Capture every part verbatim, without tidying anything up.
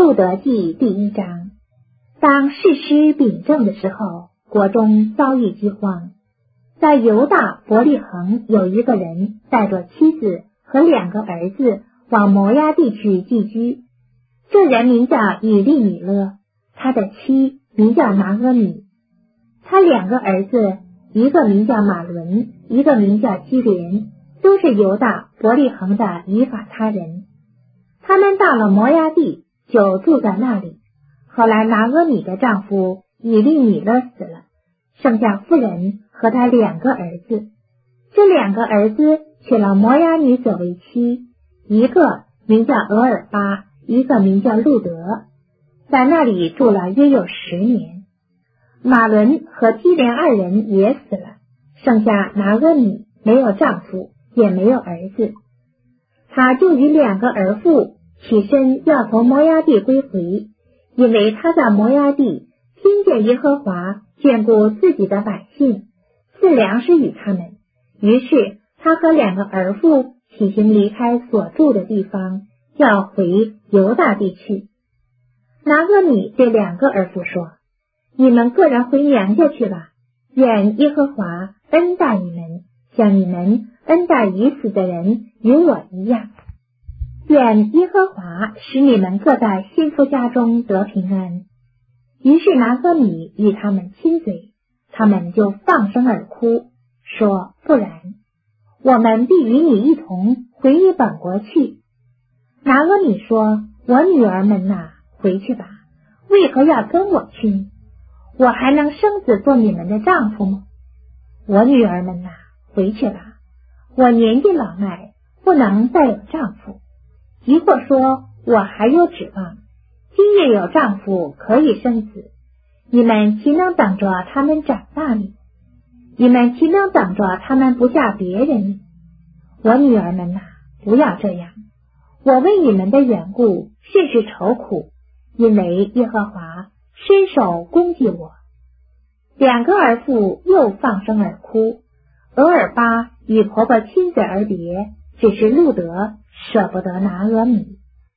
路得记第一章。当士师秉政的时候，国中遭遇饥荒。在犹大伯利恒有一个人带着妻子和两个儿子往摩押地去寄居。这人名叫以利米勒，他的妻名叫拿俄米。他两个儿子，一个名叫马伦，一个名叫基连，都是犹大伯利恒的以法他人。他们到了摩押地，就住在那里。后来拿俄米的丈夫以利米勒死了，剩下妇人和他两个儿子。这两个儿子娶了摩押女子为妻，一个名叫俄尔巴，一个名叫路德，在那里住了约有十年。马伦和基连二人也死了，剩下拿俄米没有丈夫，也没有儿子。他就与两个儿妇起身要从摩押地归回，因为他在摩押地听见耶和华眷顾自己的百姓，赐粮食与他们，于是他和两个儿妇起行离开所住的地方，要回犹大地去。拿俄米对两个儿妇说：你们个人回娘家去吧，愿耶和华恩待你们，像你们恩待已死的人与我一样。愿耶和华使你们各在新夫家中得平安。于是拿俄米与他们亲嘴，他们就放声而哭，说：不然，我们必与你一同回你本国去。拿俄米说：我女儿们哪，回去吧，为何要跟我去？我还能生子做你们的丈夫吗？我女儿们哪，回去吧，我年纪老迈，不能再有丈夫。即或说我还有指望，今夜有丈夫可以生子，你们岂能等着他们长大呢？你们岂能等着他们不嫁别人呢？我女儿们哪，不要这样，我为你们的缘故甚是愁苦，因为耶和华伸手攻击我。两个儿妇又放声而哭。俄尔巴与婆婆亲嘴而别，只是路德舍不得拿俄米。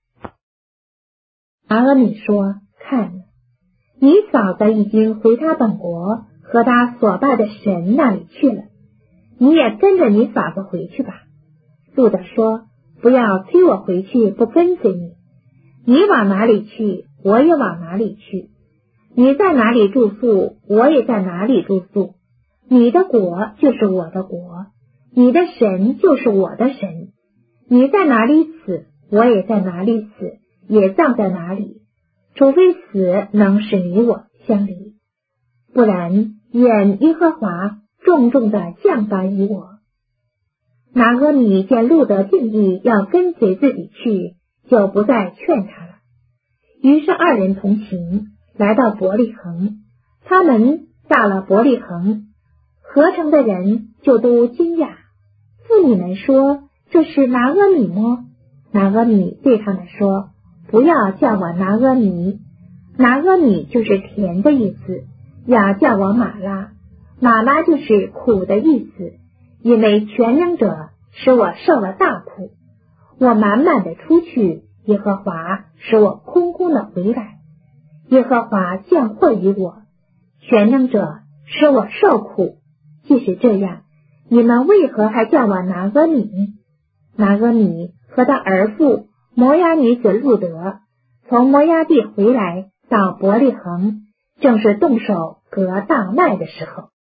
拿俄米说：看，你嫂子已经回她本国和她所拜的神那里去了，你也跟着你嫂子回去吧。路德说：不要催我回去不跟随你，你往哪里去，我也往哪里去，你在哪里住宿，我也在哪里住宿，你的国就是我的国，你的神就是我的神，你在哪里死，我也在哪里死，也葬在哪里，除非死能使你我相离，不然愿耶和华重重的降罚于我。拿俄米见路德定义要跟随自己去，就不再劝他了。于是二人同行，来到伯利恒。他们到了伯利恒，合城的人就都惊讶。妇女们说：这是拿俄米吗？拿俄米对他们说：不要叫我拿俄米，拿俄米就是甜的意思，要叫我马拉，马拉就是苦的意思，因为全能者使我受了大苦，我满满的出去，耶和华使我空空的回来，耶和华降祸于我，全能者使我受苦。即使这样，你们为何还叫我拿俄米？拿俄米和他儿妇摩押女子路德从摩押地回来到伯利恒，正是动手割大麦的时候。